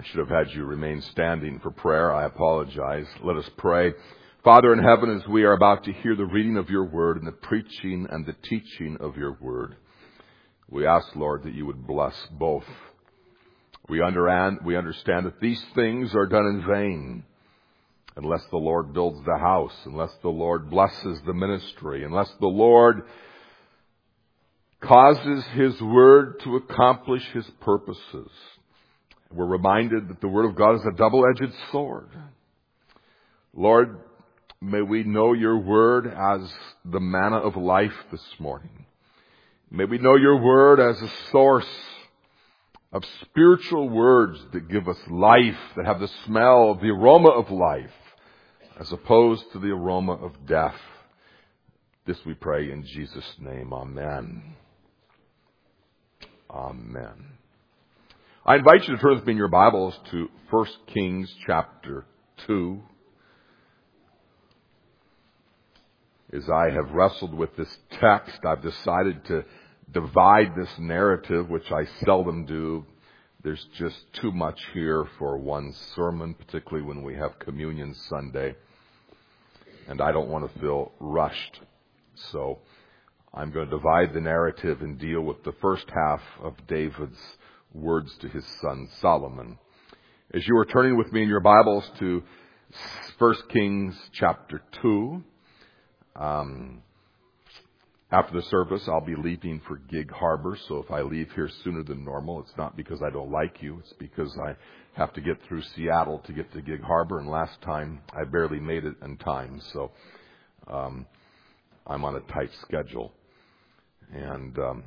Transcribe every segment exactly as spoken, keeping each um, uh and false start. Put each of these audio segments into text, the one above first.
should have had you remain standing for prayer. I apologize. Let us pray. Father in heaven, as we are about to hear the reading of your word and the preaching and the teaching of your word, we ask, Lord, that you would bless both. We understand, we understand that these things are done in vain unless the Lord builds the house, unless the Lord blesses the ministry, unless the Lord causes his word to accomplish his purposes. We're reminded that the word of God is a double-edged sword. Lord, may we know your word as the manna of life this morning. May we know your word as a source of spiritual words that give us life, that have the smell, the aroma of life, as opposed to the aroma of death. This we pray in Jesus' name. Amen. Amen. I invite you to turn with me in your Bibles to First Kings chapter two. As I have wrestled with this text, I've decided to divide this narrative, which I seldom do. There's just too much here for one sermon, particularly when we have Communion Sunday. And I don't want to feel rushed. So I'm going to divide the narrative and deal with the first half of David's words to his son Solomon. As you are turning with me in your Bibles to First Kings chapter two, um, after the service I'll be leaving for Gig Harbor, so if I leave here sooner than normal, it's not because I don't like you, it's because I have to get through Seattle to get to Gig Harbor, and last time I barely made it in time, so um, I'm on a tight schedule. And um,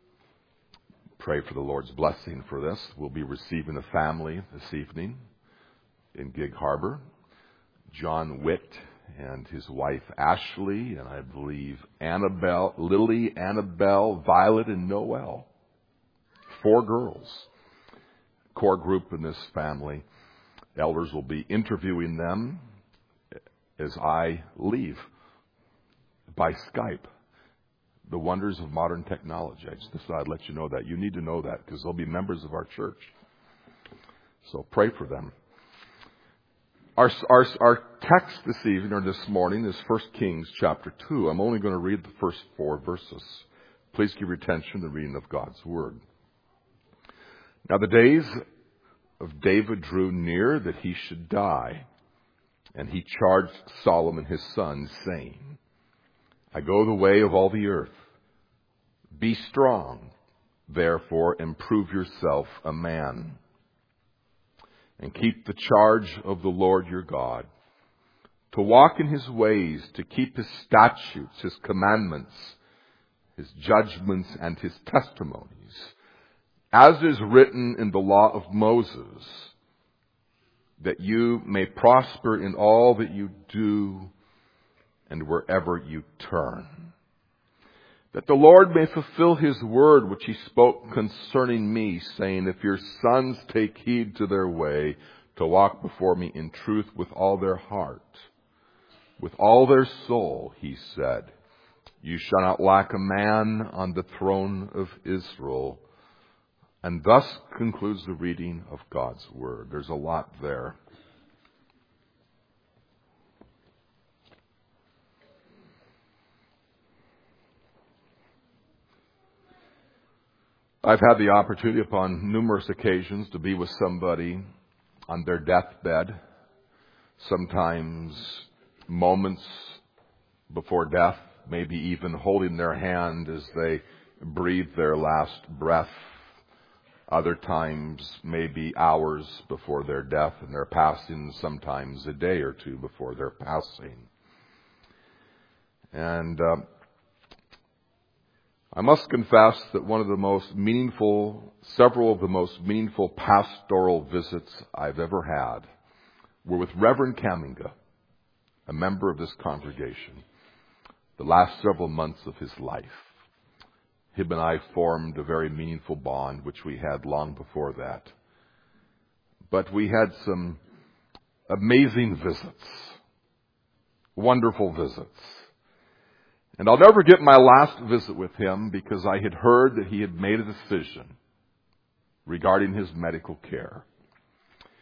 pray for the Lord's blessing for this. We'll be receiving a family this evening in Gig Harbor. John Witt and his wife Ashley, and I believe Annabelle, Lily, Annabelle, Violet, and Noel. Four girls. Core group in this family. Elders will be interviewing them as I leave by Skype. The wonders of modern technology. I just thought I'd let you know that. You need to know that because they'll be members of our church. So pray for them. Our, our, our text this evening or this morning is First Kings chapter two. I'm only going to read the first four verses. Please give your attention to the reading of God's word. Now the days of David drew near that he should die, and he charged Solomon his son, saying, I go the way of all the earth. Be strong, therefore, and prove yourself a man. And keep the charge of the Lord your God, to walk in his ways, to keep his statutes, his commandments, his judgments, and his testimonies, as is written in the law of Moses, that you may prosper in all that you do and wherever you turn. That the Lord may fulfill his word which he spoke concerning me, saying, if your sons take heed to their way, to walk before me in truth with all their heart, with all their soul, he said, you shall not lack a man on the throne of Israel. And thus concludes the reading of God's word. There's a lot there. I've had the opportunity upon numerous occasions to be with somebody on their deathbed, sometimes moments before death, maybe even holding their hand as they breathe their last breath. Other times, maybe hours before their death and their passing, sometimes a day or two before their passing. And uh, I must confess that one of the most meaningful, several of the most meaningful pastoral visits I've ever had were with Reverend Kaminga, a member of this congregation, the last several months of his life. Him and I formed a very meaningful bond, which we had long before that. But we had some amazing visits, wonderful visits. And I'll never forget my last visit with him because I had heard that he had made a decision regarding his medical care.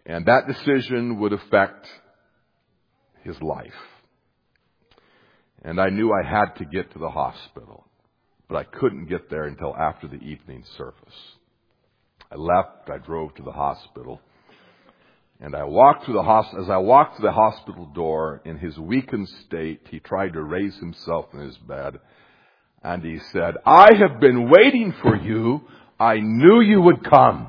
And that decision would affect his life. And I knew I had to get to the hospital, but I couldn't get there until after the evening service. I left, I drove to the hospital, and I walked through the hospital. As I walked through the hospital door, in his weakened state, he tried to raise himself in his bed, and he said, "I have been waiting for you. I knew you would come.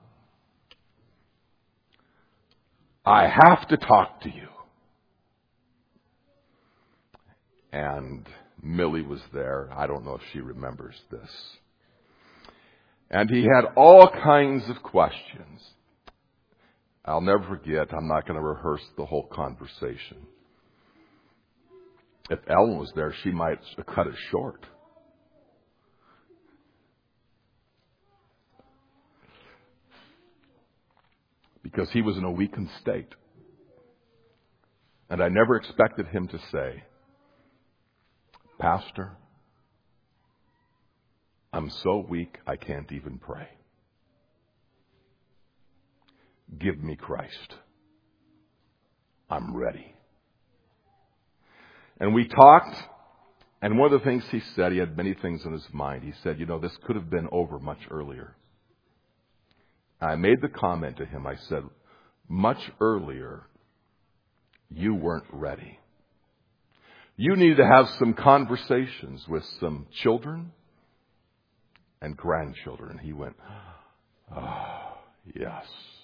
I have to talk to you." And Millie was there. I don't know if she remembers this. And he had all kinds of questions. I'll never forget. I'm not going to rehearse the whole conversation. If Ellen was there, she might have cut it short. Because he was in a weakened state. And I never expected him to say, "Pastor, I'm so weak I can't even pray. Give me Christ. I'm ready." And we talked, and one of the things he said, he had many things in his mind. He said, "You know, this could have been over much earlier." I made the comment to him, I said, "Much earlier, you weren't ready. You needed to have some conversations with some children and grandchildren." And he went, "Oh, yes.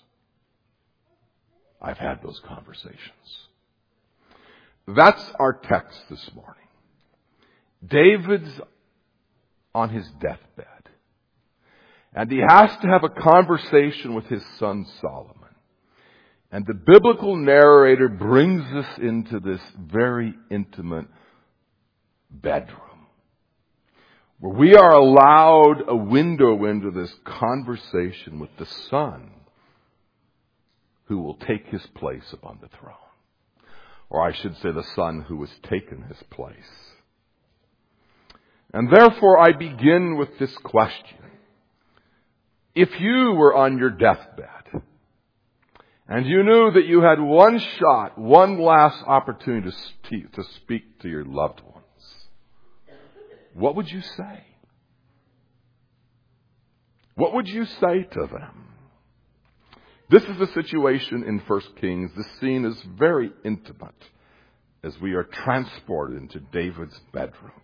I've had those conversations." That's our text this morning. David's on his deathbed. And he has to have a conversation with his son Solomon. And the biblical narrator brings us into this very intimate bedroom, where we are allowed a window into this conversation with the Son who will take his place upon the throne. Or I should say the Son who has taken his place. And therefore I begin with this question. If you were on your deathbed, and you knew that you had one shot, one last opportunity to, to speak to your loved ones, what would you say? What would you say to them? This is the situation in First Kings. This scene is very intimate as we are transported into David's bedroom.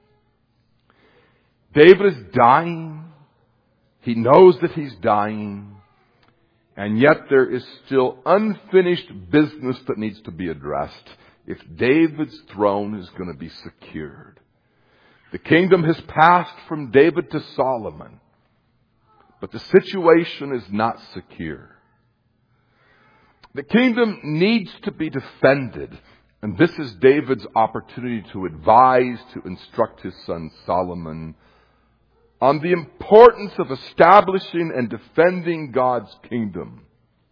David is dying. He knows that he's dying. And yet there is still unfinished business that needs to be addressed if David's throne is going to be secured. The kingdom has passed from David to Solomon, but the situation is not secure. The kingdom needs to be defended, and this is David's opportunity to advise, to instruct his son Solomon on the importance of establishing and defending God's kingdom.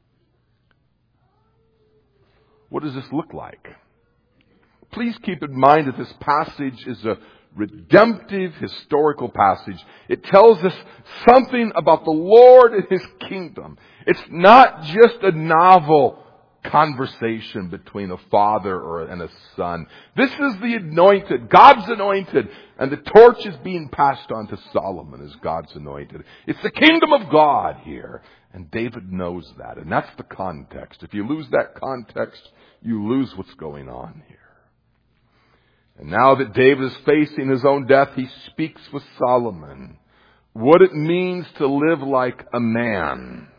What does this look like? Please keep in mind that this passage is a redemptive historical passage. It tells us something about the Lord and His kingdom. It's not just a novel conversation between a father or and a son. This is the anointed, God's anointed, and the torch is being passed on to Solomon as God's anointed. It's the kingdom of God here, and David knows that, and that's the context. If you lose that context, you lose what's going on here. And now that David is facing his own death, he speaks with Solomon what it means to live like a man.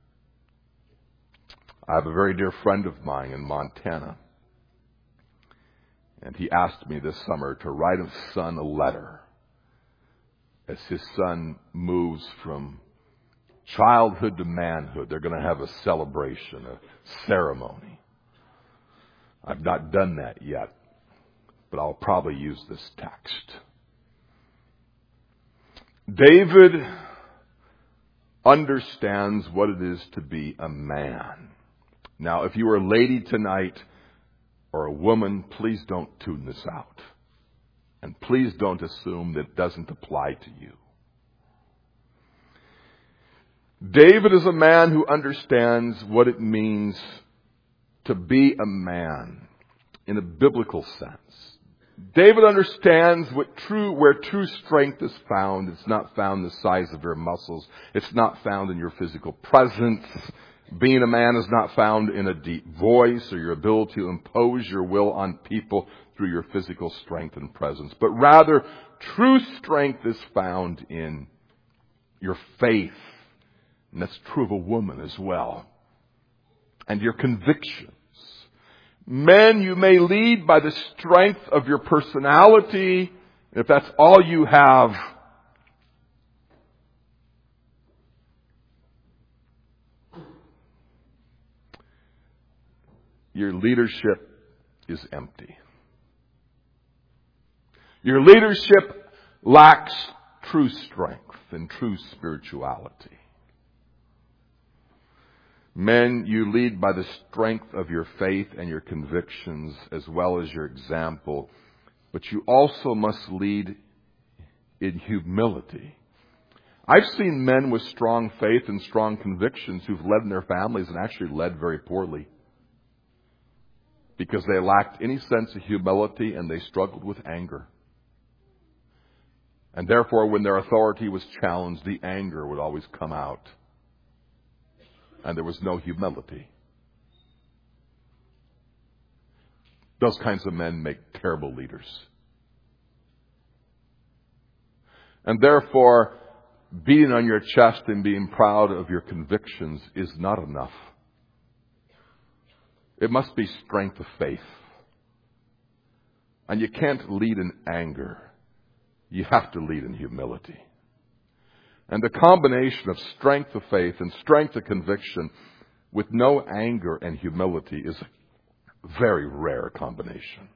I have a very dear friend of mine in Montana, and he asked me this summer to write his son a letter as his son moves from childhood to manhood. They're going to have a celebration, a ceremony. I've not done that yet, but I'll probably use this text. David understands what it is to be a man. Now, if you are a lady tonight or a woman, please don't tune this out. And please don't assume that it doesn't apply to you. David is a man who understands what it means to be a man in a biblical sense. David understands what true, where true strength is found. It's not found in the size of your muscles. It's not found in your physical presence. Being a man is not found in a deep voice or your ability to impose your will on people through your physical strength and presence. But rather, true strength is found in your faith. And that's true of a woman as well. And your convictions. Men, you may lead by the strength of your personality. If that's all you have, your leadership is empty. Your leadership lacks true strength and true spirituality. Men, you lead by the strength of your faith and your convictions as well as your example, but you also must lead in humility. I've seen men with strong faith and strong convictions who've led in their families and actually led very poorly because they lacked any sense of humility and they struggled with anger. And therefore, when their authority was challenged, the anger would always come out. And there was no humility. Those kinds of men make terrible leaders. And therefore, beating on your chest and being proud of your convictions is not enough. It must be strength of faith. And you can't lead in anger. You have to lead in humility. And the combination of strength of faith and strength of conviction with no anger and humility is a very rare combination.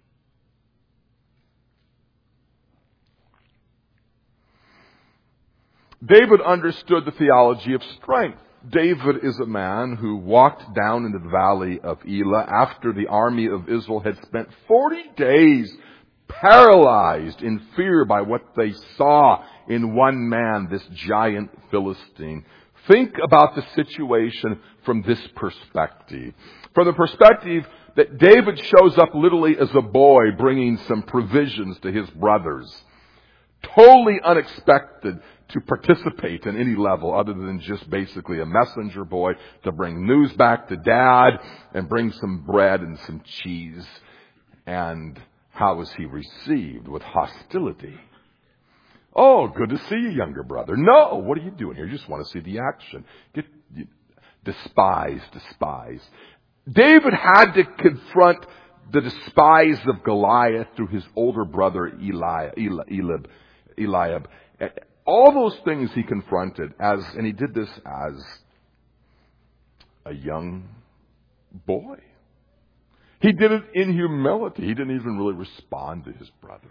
David understood the theology of strength. David is a man who walked down into the valley of Elah after the army of Israel had spent forty days paralyzed in fear by what they saw in one man, this giant Philistine. Think about the situation from this perspective. From the perspective that David shows up literally as a boy bringing some provisions to his brothers. Totally unexpected to participate in any level other than just basically a messenger boy to bring news back to dad and bring some bread and some cheese. And how was he received? With hostility. Oh, good to see you, younger brother. No, what are you doing here? You just want to see the action. Get despised, despised. David had to confront the despise of Goliath through his older brother Eli, Eli, Eliab, Eliab. All those things he confronted as, and he did this as a young boy. He did it in humility. He didn't even really respond to his brother.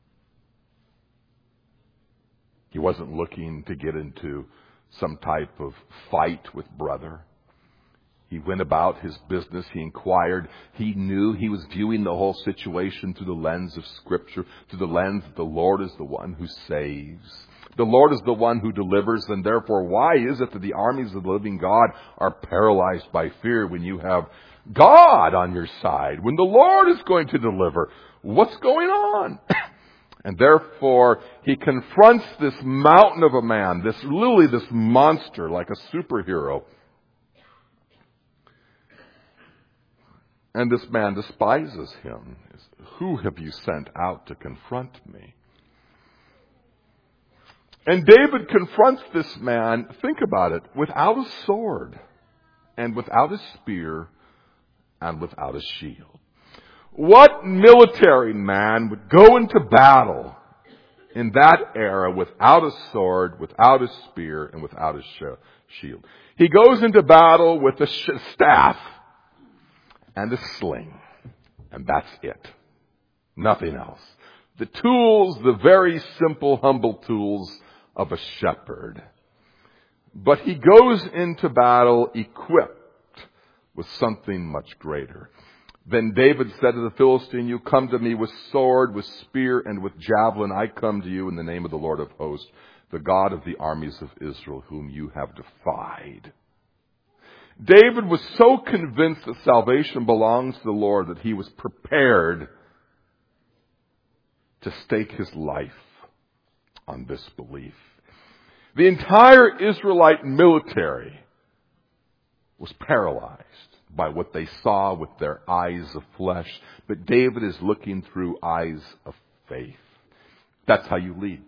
He wasn't looking to get into some type of fight with brother. He went about his business. He inquired. He knew he was viewing the whole situation through the lens of Scripture, through the lens that the Lord is the one who saves. The Lord is the one who delivers, and therefore why is it that the armies of the living God are paralyzed by fear when you have God on your side, when the Lord is going to deliver? What's going on? And therefore, he confronts this mountain of a man, this literally this monster like a superhero. And this man despises him. Who have you sent out to confront me? And David confronts this man, think about it, without a sword and without a spear and without a shield. What military man would go into battle in that era without a sword, without a spear, and without a shield? He goes into battle with a staff and a sling, and that's it. Nothing else. The tools, the very simple, humble tools of a shepherd. But he goes into battle equipped with something much greater. Then David said to the Philistine, you come to me with sword, with spear, and with javelin. I come to you in the name of the Lord of hosts, the God of the armies of Israel, whom you have defied. David was so convinced that salvation belongs to the Lord that he was prepared to stake his life on this belief. The entire Israelite military was paralyzed by what they saw with their eyes of flesh. But David is looking through eyes of faith. That's how you lead.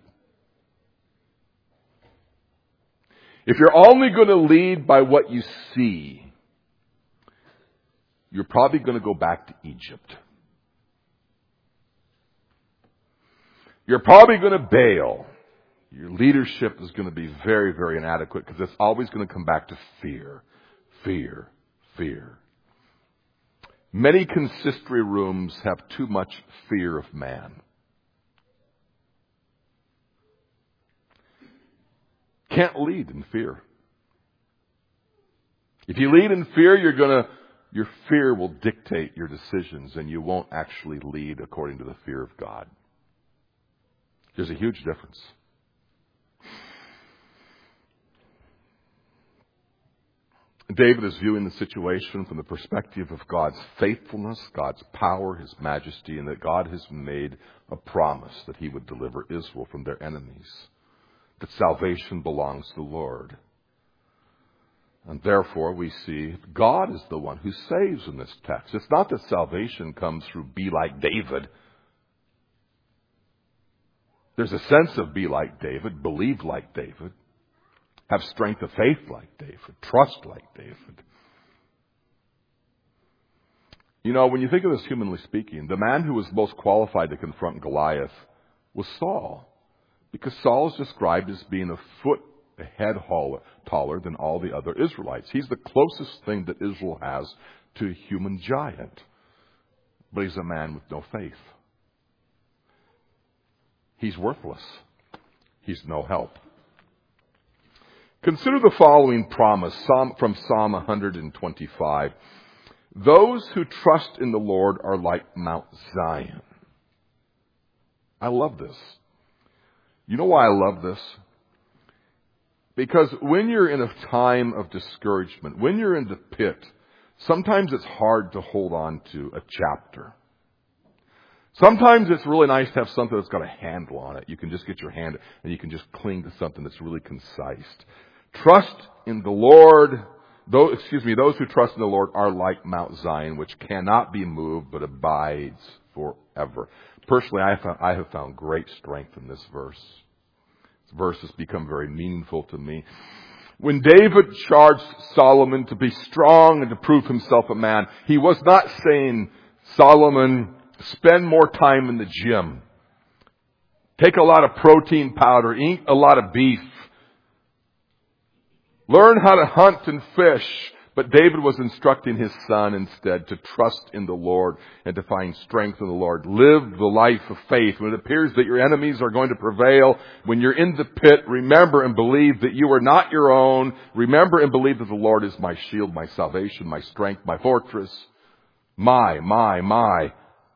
If you're only going to lead by what you see, you're probably going to go back to Egypt. You're probably going to bail. Your leadership is going to be very, very inadequate because it's always going to come back to fear, fear, fear. Many consistory rooms have too much fear of man. Can't lead in fear. If you lead in fear, you're going to, your fear will dictate your decisions and you won't actually lead according to the fear of God. There's a huge difference. David is viewing the situation from the perspective of God's faithfulness, God's power, His majesty, and that God has made a promise that He would deliver Israel from their enemies, that salvation belongs to the Lord. And therefore we see God is the one who saves in this text. It's not that salvation comes through be like David. There's a sense of be like David, believe like David, have strength of faith like David, trust like David. You know, when you think of this humanly speaking, the man who was most qualified to confront Goliath was Saul. Because Saul is described as being a foot, a head taller than all the other Israelites. He's the closest thing that Israel has to a human giant. But he's a man with no faith. He's worthless. He's no help. Consider the following promise from Psalm one twenty-five. Those who trust in the Lord are like Mount Zion. I love this. You know why I love this? Because when you're in a time of discouragement, when you're in the pit, sometimes it's hard to hold on to a chapter. Sometimes it's really nice to have something that's got a handle on it. You can just get your hand and you can just cling to something that's really concise. Trust in the Lord. Those, excuse me, those who trust in the Lord are like Mount Zion, which cannot be moved but abides forever. Personally, I have found, I have found great strength in this verse. This verse has become very meaningful to me. When David charged Solomon to be strong and to prove himself a man, he was not saying, Solomon, spend more time in the gym. Take a lot of protein powder. Eat a lot of beef. Learn how to hunt and fish. But David was instructing his son instead to trust in the Lord and to find strength in the Lord. Live the life of faith. When it appears that your enemies are going to prevail, when you're in the pit, remember and believe that you are not your own. Remember and believe that the Lord is my shield, my salvation, my strength, my fortress. My, my, my.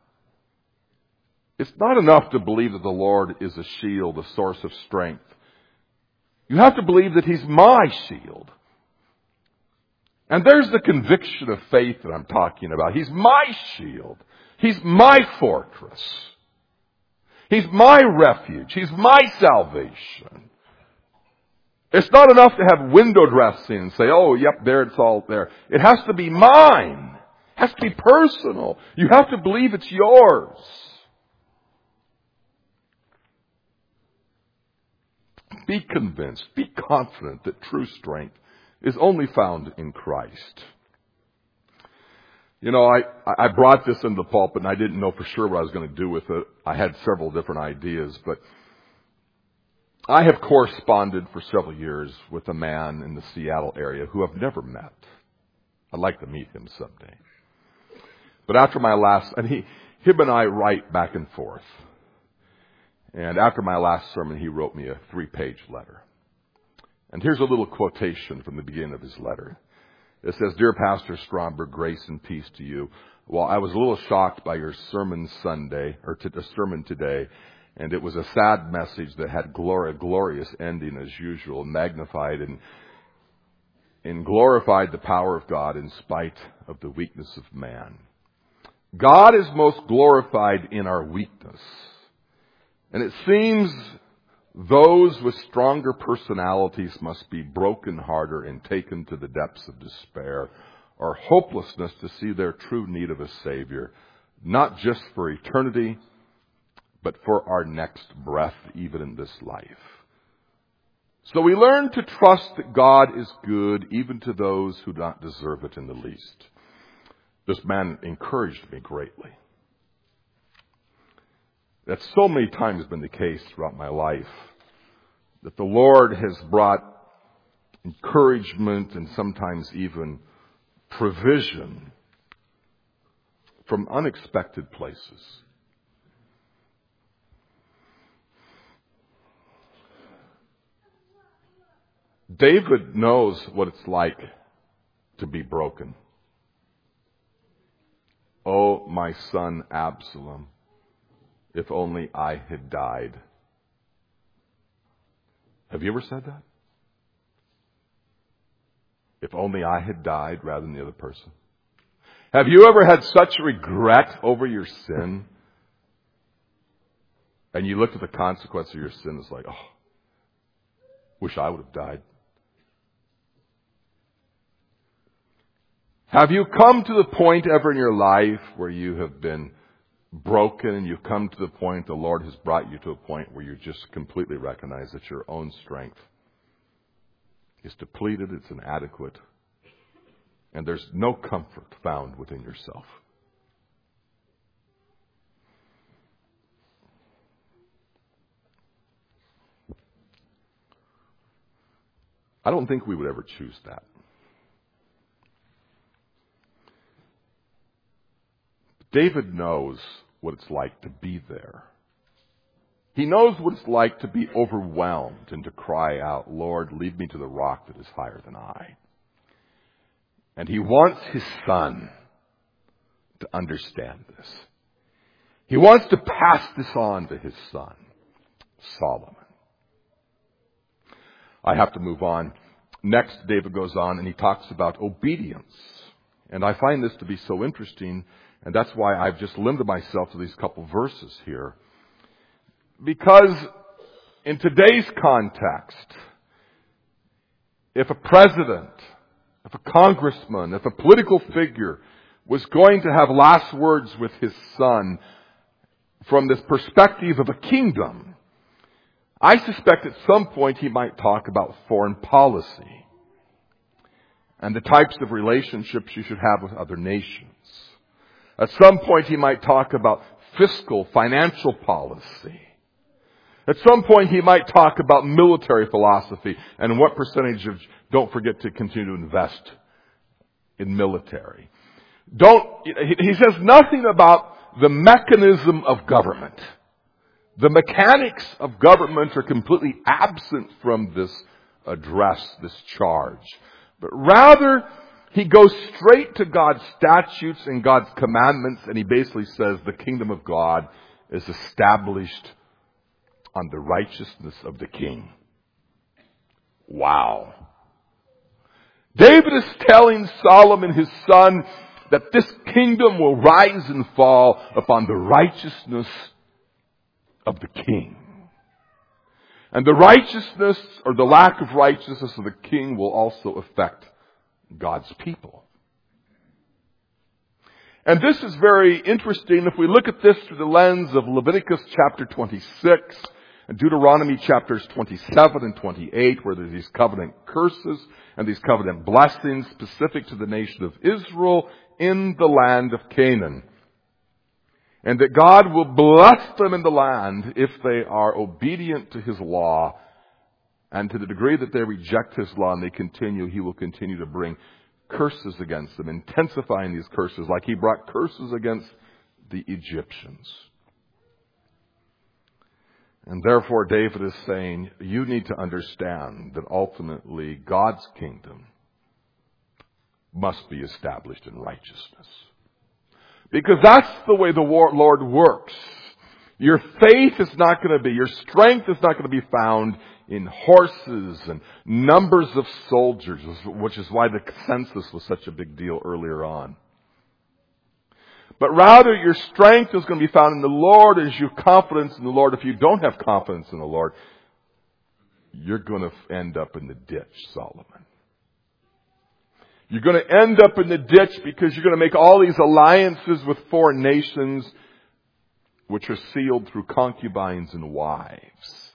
It's not enough to believe that the Lord is a shield, a source of strength. You have to believe that He's my shield. And there's the conviction of faith that I'm talking about. He's my shield. He's my fortress. He's my refuge. He's my salvation. It's not enough to have window dressing and say, oh, yep, there it's all there. It has to be mine. It has to be personal. You have to believe it's yours. Be convinced, be confident that true strength is only found in Christ. You know, I, I brought this into the pulpit and I didn't know for sure what I was going to do with it. I had several different ideas, but I have corresponded for several years with a man in the Seattle area who I've never met. I'd like to meet him someday. But after my last, and he, him and I write back and forth. And after my last sermon, he wrote me a three-page letter. And here's a little quotation from the beginning of his letter. It says, Dear Pastor Stromberg, grace and peace to you. Well, I was a little shocked by your sermon Sunday, or to the sermon today, And it was a sad message that had glory, a glorious ending as usual, magnified and, and glorified the power of God in spite of the weakness of man. God is most glorified in our weakness. And it seems those with stronger personalities must be broken harder and taken to the depths of despair or hopelessness to see their true need of a Savior, not just for eternity, but for our next breath, even in this life. So we learn to trust that God is good, even to those who do not deserve it in the least. This man encouraged me greatly. That's so many times been the case throughout my life, that the Lord has brought encouragement and sometimes even provision from unexpected places. David knows what it's like to be broken. Oh, my son Absalom, if only I had died. Have you ever said that? If only I had died rather than the other person. Have you ever had such regret over your sin? And you looked at the consequence of your sin, it's like, oh, wish I would have died. Have you come to the point ever in your life where you have been broken and you've come to the point the Lord has brought you to a point where you just completely recognize that your own strength is depleted, it's inadequate, and there's no comfort found within yourself? I don't think we would ever choose that. David knows what it's like to be there. He knows what it's like to be overwhelmed and to cry out, Lord, lead me to the rock that is higher than I. And he wants his son to understand this. He wants to pass this on to his son, Solomon. I have to move on. Next, David goes on and he talks about obedience. And I find this to be so interesting, and that's why I've just limited myself to these couple verses here. Because in today's context, if a president, if a congressman, if a political figure was going to have last words with his son from this perspective of a kingdom, I suspect at some point he might talk about foreign policy and the types of relationships you should have with other nations. At some point he might talk about fiscal, financial policy. At some point he might talk about military philosophy and what percentage of, don't forget to continue to invest in military. Don't, he says nothing about the mechanism of government. The mechanics of government are completely absent from this address, this charge. But rather, he goes straight to God's statutes and God's commandments, and he basically says the kingdom of God is established on the righteousness of the king. Wow. David is telling Solomon, his son, that this kingdom will rise and fall upon the righteousness of the king. And the righteousness or the lack of righteousness of the king will also affect God's people. And this is very interesting if we look at this through the lens of Leviticus chapter twenty-six and Deuteronomy chapters twenty-seven and twenty-eight, where there's these covenant curses and these covenant blessings specific to the nation of Israel in the land of Canaan. And that God will bless them in the land if they are obedient to His law. And to the degree that they reject His law and they continue, He will continue to bring curses against them, intensifying these curses like He brought curses against the Egyptians. And therefore David is saying, you need to understand that ultimately God's kingdom must be established in righteousness. Because that's the way the Lord works. Your faith is not going to be, your strength is not going to be found in horses and numbers of soldiers, which is why the census was such a big deal earlier on. But rather, your strength is going to be found in the Lord as you have confidence in the Lord. If you don't have confidence in the Lord, you're going to end up in the ditch, Solomon. You're going to end up in the ditch because you're going to make all these alliances with foreign nations which are sealed through concubines and wives.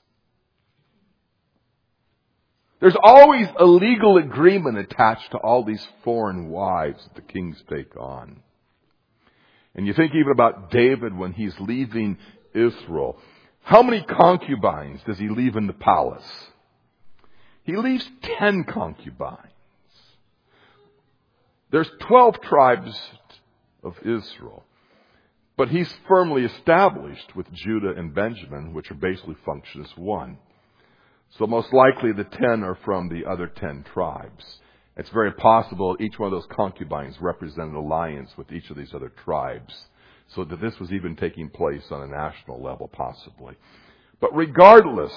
There's always a legal agreement attached to all these foreign wives that the kings take on. And you think even about David when he's leaving Israel. How many concubines does he leave in the palace? He leaves ten concubines. There's twelve tribes of Israel. But he's firmly established with Judah and Benjamin, which are basically function as one. So most likely the ten are from the other ten tribes. It's very possible each one of those concubines represented an alliance with each of these other tribes. So that this was even taking place on a national level, possibly. But regardless,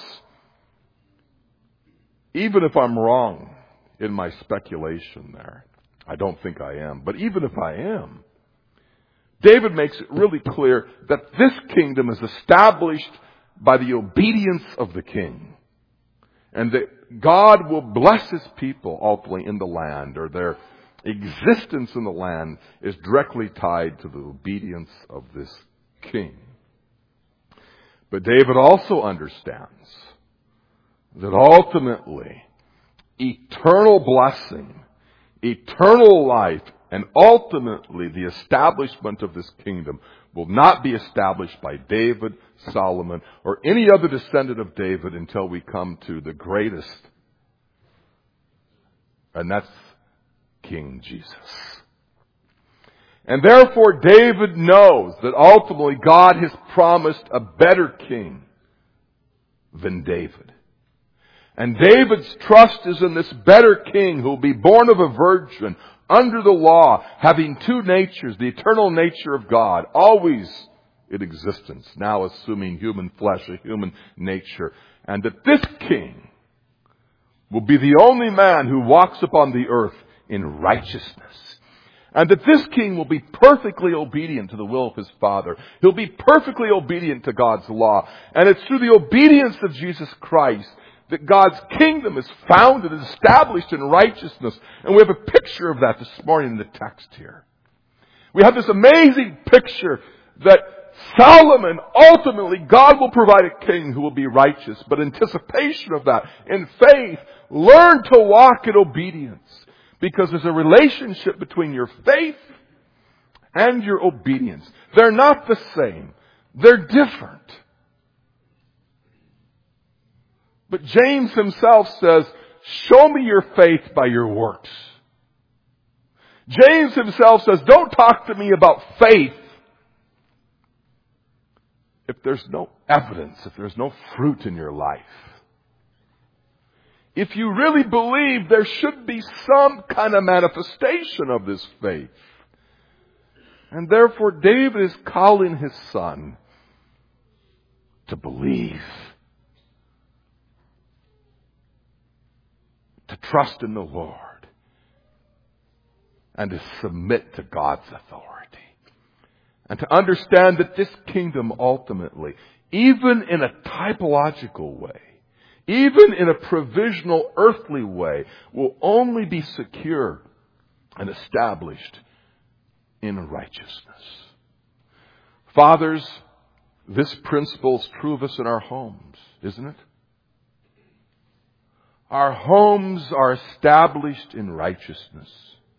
even if I'm wrong in my speculation there, I don't think I am, but even if I am, David makes it really clear that this kingdom is established by the obedience of the king. And that God will bless His people ultimately in the land, or their existence in the land is directly tied to the obedience of this king. But David also understands that ultimately eternal blessing, eternal life, and ultimately the establishment of this kingdom will not be established by David, Solomon, or any other descendant of David until we come to the greatest. And that's King Jesus. And therefore David knows that ultimately God has promised a better king than David. And David's trust is in this better king who will be born of a virgin, under the law, having two natures, the eternal nature of God, always in existence, now assuming human flesh, a human nature. And that this king will be the only man who walks upon the earth in righteousness. And that this king will be perfectly obedient to the will of his Father. He'll be perfectly obedient to God's law. And it's through the obedience of Jesus Christ that God's kingdom is founded and established in righteousness. And we have a picture of that this morning in the text here. We have this amazing picture that Solomon, ultimately, God will provide a king who will be righteous. But anticipation of that, in faith, learn to walk in obedience. Because there's a relationship between your faith and your obedience. They're not the same. They're different. But James himself says, show me your faith by your works. James himself says, don't talk to me about faith if there's no evidence, if there's no fruit in your life. If you really believe, there should be some kind of manifestation of this faith. And therefore, David is calling his son to believe, to trust in the Lord, and to submit to God's authority. And to understand that this kingdom ultimately, even in a typological way, even in a provisional earthly way, will only be secure and established in righteousness. Fathers, this principle is true of us in our homes, isn't it? Our homes are established in righteousness.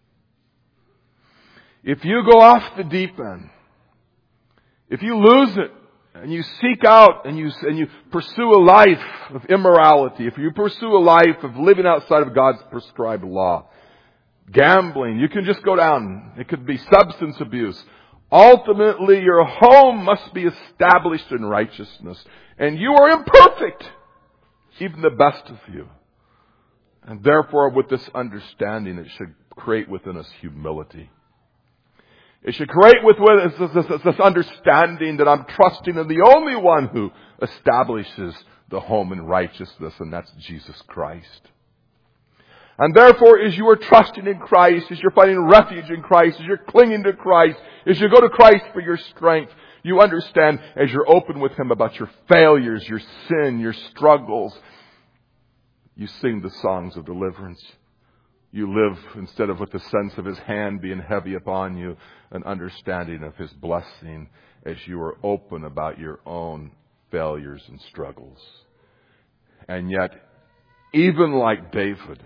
If you go off the deep end, if you lose it, and you seek out and you and you pursue a life of immorality, if you pursue a life of living outside of God's prescribed law, gambling, you can just go down. It could be substance abuse. Ultimately, your home must be established in righteousness. And you are imperfect, even the best of you. And therefore, with this understanding, it should create within us humility. It should create with us this, this, this understanding that I'm trusting in the only one who establishes the home in righteousness, and that's Jesus Christ. And therefore, as you are trusting in Christ, as you're finding refuge in Christ, as you're clinging to Christ, as you go to Christ for your strength, you understand as you're open with Him about your failures, your sin, your struggles, you sing the songs of deliverance. You live, instead of with the sense of His hand being heavy upon you, an understanding of His blessing as you are open about your own failures and struggles. And yet, even like David,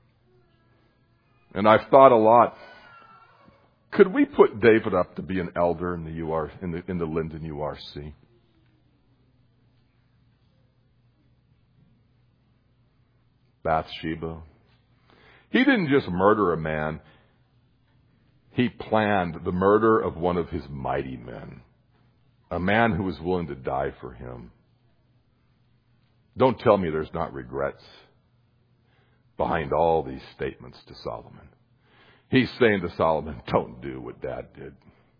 and I've thought a lot, could we put David up to be an elder in the U R in the in the Linden U R C? Bathsheba. He didn't just murder a man. He planned the murder of one of his mighty men. A man who was willing to die for him. Don't tell me there's not regrets behind all these statements to Solomon. He's saying to Solomon, don't do what Dad did.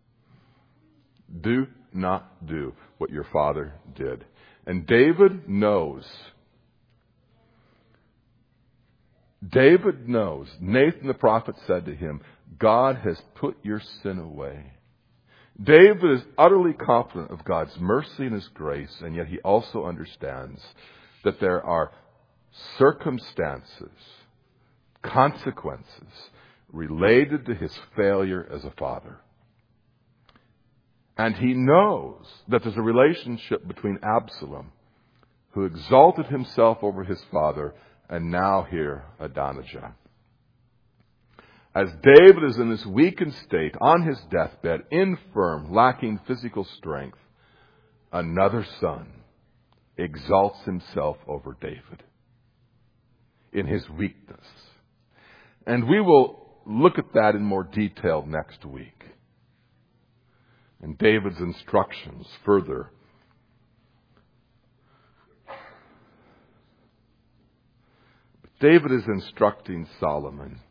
Do not do what your father did. And David knows. David knows. Nathan the prophet said to him, God has put your sin away. David is utterly confident of God's mercy and His grace, and yet he also understands that there are circumstances, consequences related to his failure as a father. And he knows that there's a relationship between Absalom, who exalted himself over his father, and now here Adonijah. As David is in this weakened state, on his deathbed, infirm, lacking physical strength, another son exalts himself over David in his weakness. And we will look at that in more detail next week. And David's instructions further. David is instructing Solomon,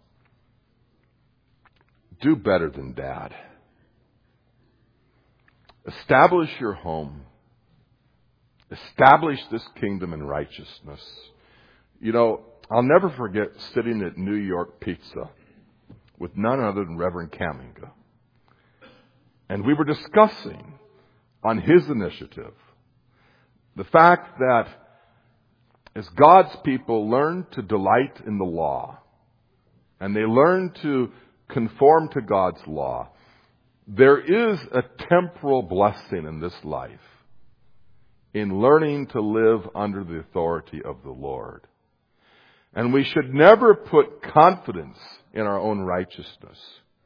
do better than Dad. Establish your home. Establish this kingdom in righteousness. You know, I'll never forget sitting at New York Pizza with none other than Reverend Kaminga. And we were discussing on his initiative the fact that as God's people learn to delight in the law and they learn to conform to God's law, there is a temporal blessing in this life in learning to live under the authority of the Lord. And we should never put confidence in our own righteousness.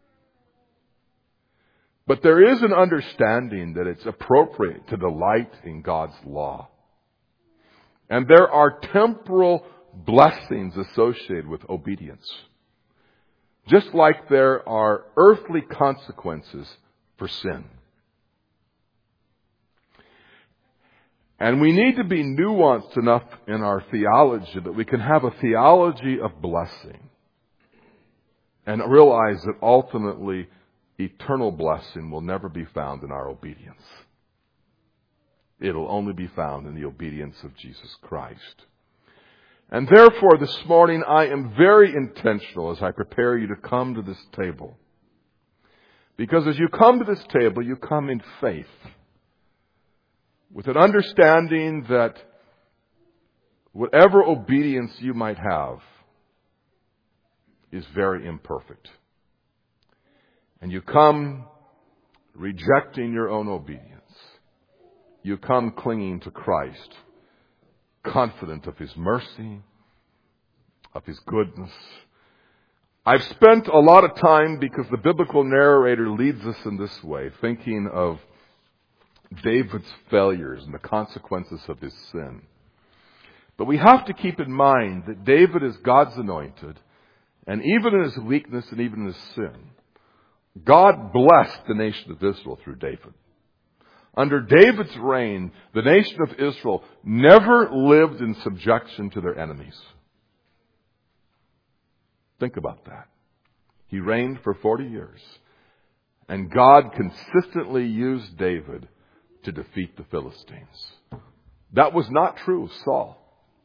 But there is an understanding that it's appropriate to delight in God's law. And there are temporal blessings associated with obedience. Just like there are earthly consequences for sin. And we need to be nuanced enough in our theology that we can have a theology of blessing and realize that ultimately eternal blessing will never be found in our obedience. It'll only be found in the obedience of Jesus Christ. And therefore, this morning, I am very intentional as I prepare you to come to this table. Because as you come to this table, you come in faith, with an understanding that whatever obedience you might have is very imperfect. And you come rejecting your own obedience. You come clinging to Christ, confident of His mercy, of His goodness. I've spent a lot of time, because the biblical narrator leads us in this way, thinking of David's failures and the consequences of his sin. But we have to keep in mind that David is God's anointed, and even in his weakness and even in his sin, God blessed the nation of Israel through David. Under David's reign, the nation of Israel never lived in subjection to their enemies. Think about that. He reigned for forty years. And God consistently used David to defeat the Philistines. That was not true of Saul.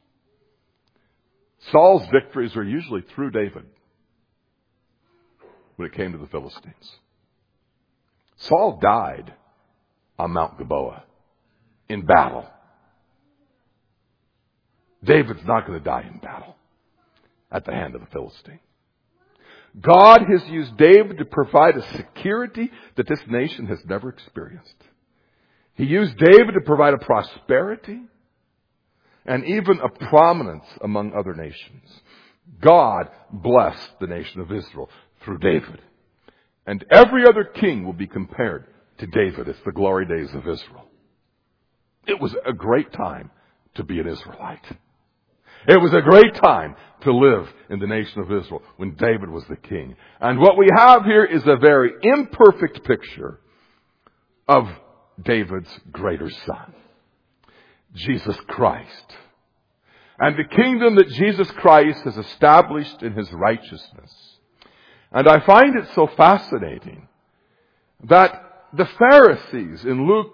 Saul's victories were usually through David when it came to the Philistines. Saul died on Mount Gilboa in battle. David's not going to die in battle at the hand of the Philistine. God has used David to provide a security that this nation has never experienced. He used David to provide a prosperity and even a prominence among other nations. God blessed the nation of Israel through David. And every other king will be compared to David. It's the glory days of Israel. It was a great time to be an Israelite. It was a great time to live in the nation of Israel when David was the king. And what we have here is a very imperfect picture of David's greater son, Jesus Christ. And the kingdom that Jesus Christ has established in his righteousness. And I find it so fascinating that the Pharisees in Luke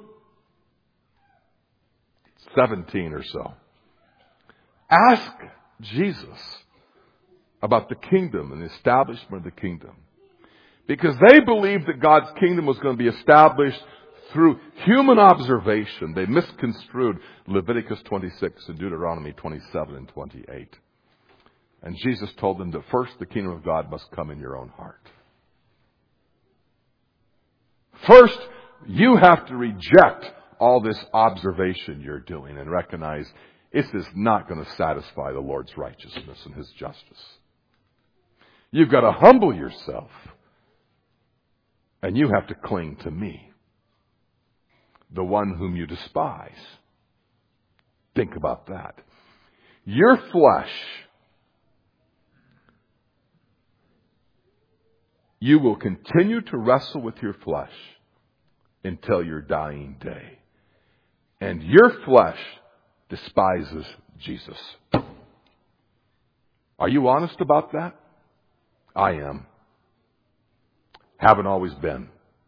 seventeen or so ask Jesus about the kingdom and the establishment of the kingdom. Because they believed that God's kingdom was going to be established through human observation. They misconstrued Leviticus twenty-six and Deuteronomy twenty-seven and twenty-eight. And Jesus told them that first the kingdom of God must come in your own heart. First, you have to reject all this observation you're doing and recognize this is not going to satisfy the Lord's righteousness and his justice. You've got to humble yourself. And you have to cling to me, the one whom you despise. Think about that. Your flesh, you will continue to wrestle with your flesh until your dying day. And your flesh despises Jesus. Are you honest about that? I am. Haven't always been.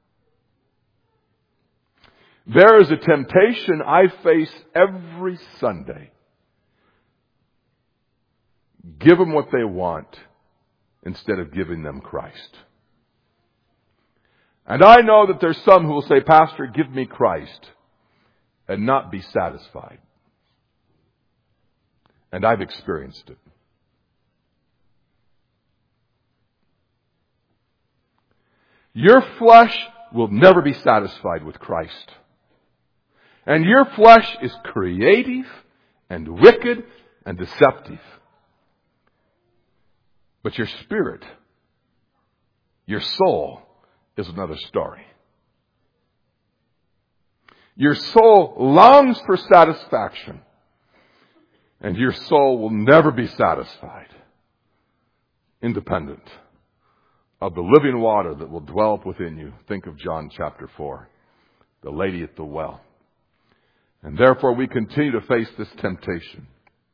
There is a temptation I face every Sunday. Give them what they want instead of giving them Christ. And I know that there's some who will say, Pastor, give me Christ, and not be satisfied. And I've experienced it. Your flesh will never be satisfied with Christ. And your flesh is creative and wicked and deceptive. But your spirit, your soul, is another story. Your soul longs for satisfaction. And your soul will never be satisfied, independent of the living water that will dwell up within you. Think of John chapter four, the lady at the well. And therefore we continue to face this temptation.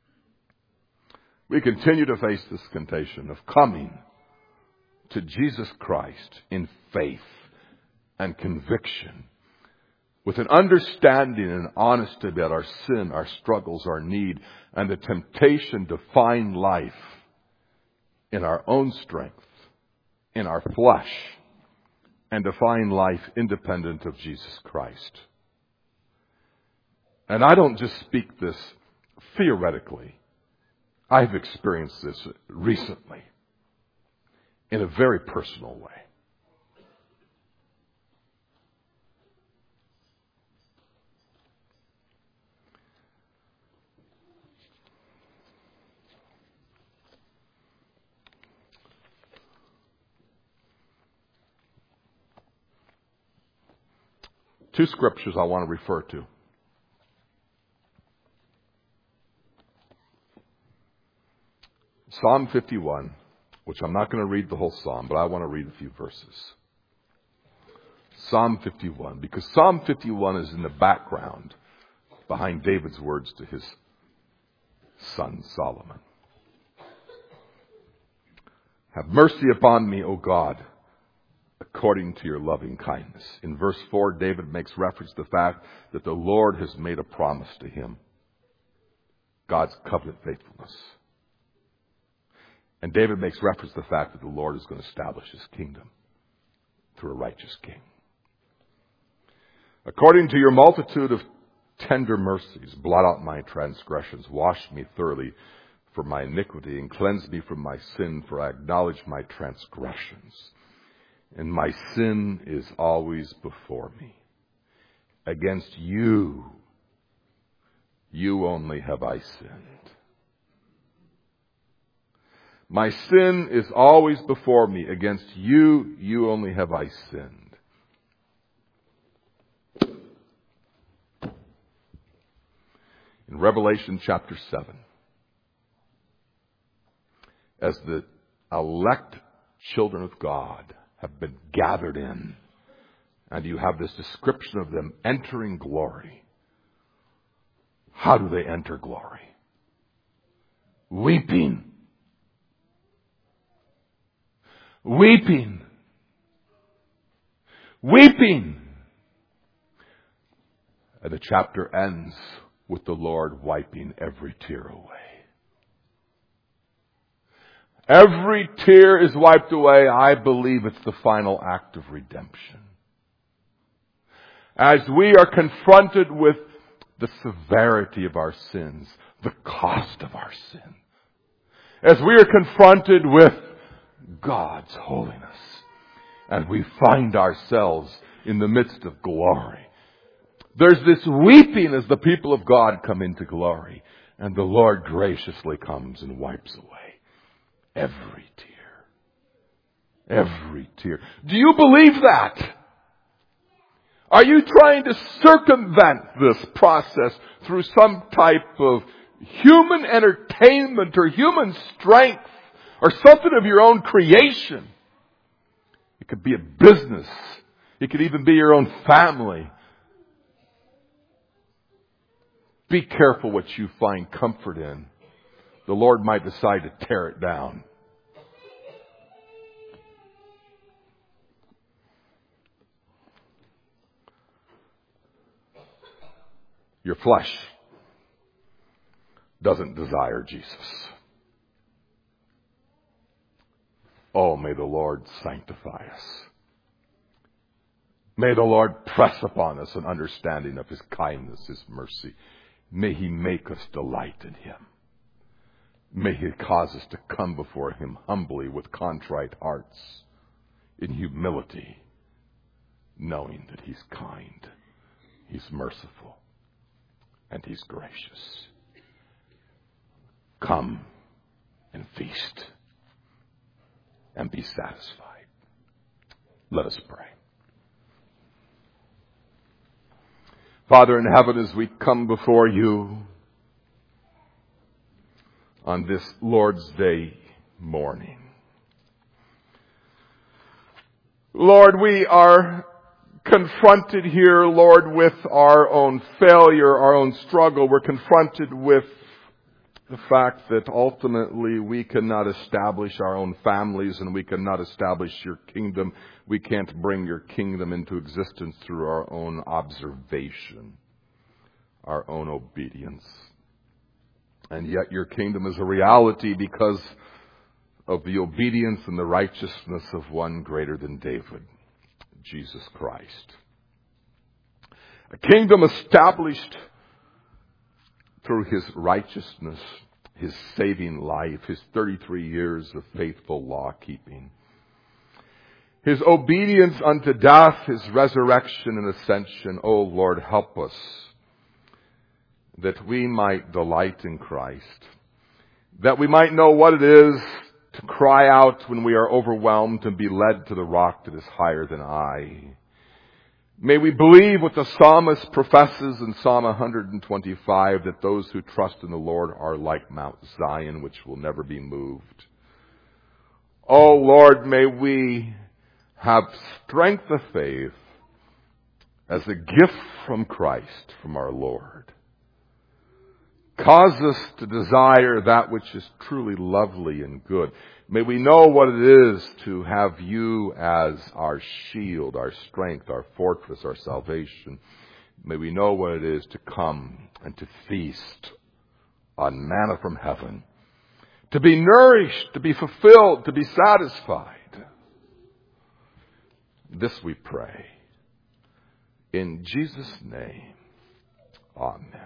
We continue to face this temptation of coming to Jesus Christ in faith and conviction, with an understanding and honesty about our sin, our struggles, our need, and the temptation to find life in our own strength, in our flesh, and to find life independent of Jesus Christ. And I don't just speak this theoretically. I've experienced this recently in a very personal way. Two scriptures I want to refer to. Psalm fifty-one, which I'm not going to read the whole psalm, but I want to read a few verses. Psalm fifty-one, because Psalm fifty-one is in the background behind David's words to his son Solomon. Have mercy upon me, O God, according to your loving kindness. In verse four, David makes reference to the fact that the Lord has made a promise to him. God's covenant faithfulness. And David makes reference to the fact that the Lord is going to establish his kingdom through a righteous king. According to your multitude of tender mercies, blot out my transgressions, wash me thoroughly for my iniquity, and cleanse me from my sin, for I acknowledge my transgressions. And my sin is always before me. Against you, you only have I sinned. My sin is always before me. Against you, you only have I sinned. In Revelation chapter seven, as the elect children of God have been gathered in, and you have this description of them entering glory. How do they enter glory? Weeping. Weeping. Weeping. And the chapter ends with the Lord wiping every tear away. Every tear is wiped away. I believe it's the final act of redemption. As we are confronted with the severity of our sins, the cost of our sin, as we are confronted with God's holiness, and we find ourselves in the midst of glory, there's this weeping as the people of God come into glory, and the Lord graciously comes and wipes away every tear. Every tear. Do you believe that? Are you trying to circumvent this process through some type of human entertainment or human strength or something of your own creation? It could be a business. It could even be your own family. Be careful what you find comfort in. The Lord might decide to tear it down. Your flesh doesn't desire Jesus. Oh, may the Lord sanctify us. May the Lord press upon us an understanding of His kindness, His mercy. May He make us delight in Him. May He cause us to come before Him humbly with contrite hearts, in humility, knowing that He's kind, He's merciful, and He's gracious. Come and feast and be satisfied. Let us pray. Father in heaven, as we come before you on this Lord's Day morning, Lord, we are confronted here, Lord, with our own failure, our own struggle. We're confronted with the fact that ultimately we cannot establish our own families and we cannot establish your kingdom. We can't bring your kingdom into existence through our own observation, our own obedience. And yet your kingdom is a reality because of the obedience and the righteousness of one greater than David, Jesus Christ. A kingdom established through His righteousness, His saving life, His thirty-three years of faithful law-keeping, His obedience unto death, His resurrection and ascension. Oh Lord, help us that we might delight in Christ, that we might know what it is to cry out when we are overwhelmed and be led to the rock that is higher than I. May we believe what the psalmist professes in Psalm one twenty-five, that those who trust in the Lord are like Mount Zion, which will never be moved. Oh Lord, may we have strength of faith as a gift from Christ, from our Lord, Cause us to desire that which is truly lovely and good. May we know what it is to have you as our shield, our strength, our fortress, our salvation. May we know what it is to come and to feast on manna from heaven, to be nourished, to be fulfilled, to be satisfied. This we pray. In Jesus' name, amen.